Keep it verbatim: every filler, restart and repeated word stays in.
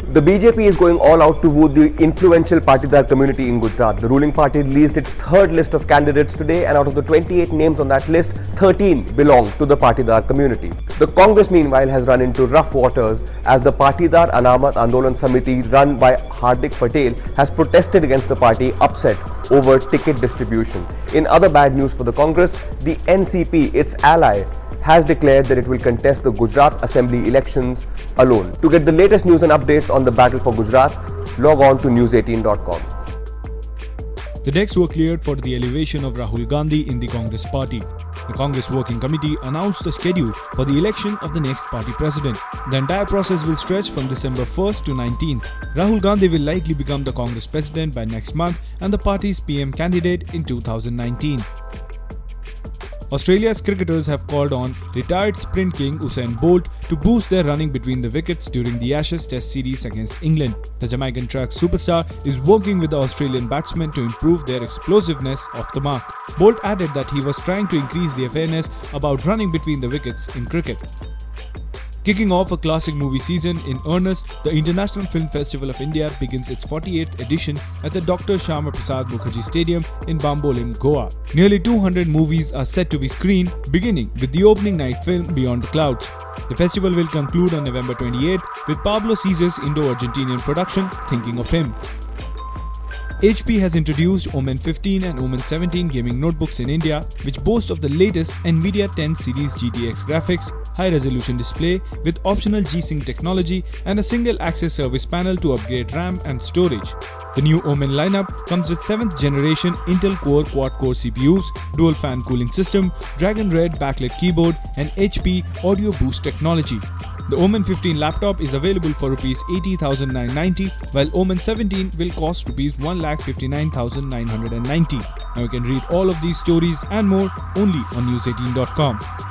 The B J P is going all out to woo the influential Patidar community in Gujarat. The ruling party released its third list of candidates today, and out of the twenty-eight names on that list, thirteen belong to the Patidar community. The Congress, meanwhile, has run into rough waters as the Patidar Anamat Andolan Samiti, run by Hardik Patel, has protested against the party upset over ticket distribution. In other bad news for the Congress, the N C P, its ally, has declared that it will contest the Gujarat Assembly elections alone. To get the latest news and updates on the battle for Gujarat, log on to news eighteen dot com. The decks were cleared for the elevation of Rahul Gandhi in the Congress party. The Congress Working Committee announced the schedule for the election of the next party president. The entire process will stretch from December first to nineteenth. Rahul Gandhi will likely become the Congress president by next month and the party's P M candidate in two thousand nineteen. Australia's cricketers have called on retired sprint king Usain Bolt to boost their running between the wickets during the Ashes Test series against England. The Jamaican track superstar is working with the Australian batsmen to improve their explosiveness off the mark. Bolt added that he was trying to increase the awareness about running between the wickets in cricket. Kicking off a classic movie season in earnest, the International Film Festival of India begins its forty-eighth edition at the Doctor Shyama Prasad Mukherjee Stadium in Bambolim, Goa. Nearly two hundred movies are set to be screened, beginning with the opening night film Beyond the Clouds. The festival will conclude on November twenty-eighth with Pablo Cesar's Indo-Argentinian production Thinking of Him. H P has introduced Omen fifteen and Omen seventeen gaming notebooks in India, which boast of the latest NVIDIA ten series G T X graphics, high-resolution display with optional G-Sync technology and a single-access service panel to upgrade RAM and storage. The new Omen lineup comes with seventh generation Intel Core quad-core C P Us, dual fan cooling system, Dragon Red backlit keyboard and H P Audio Boost technology. The Omen fifteen laptop is available for rupees eighty thousand nine hundred ninety, while Omen seventeen will cost rupees one lakh fifty-nine thousand nine hundred ninety. Now you can read all of these stories and more only on news eighteen dot com.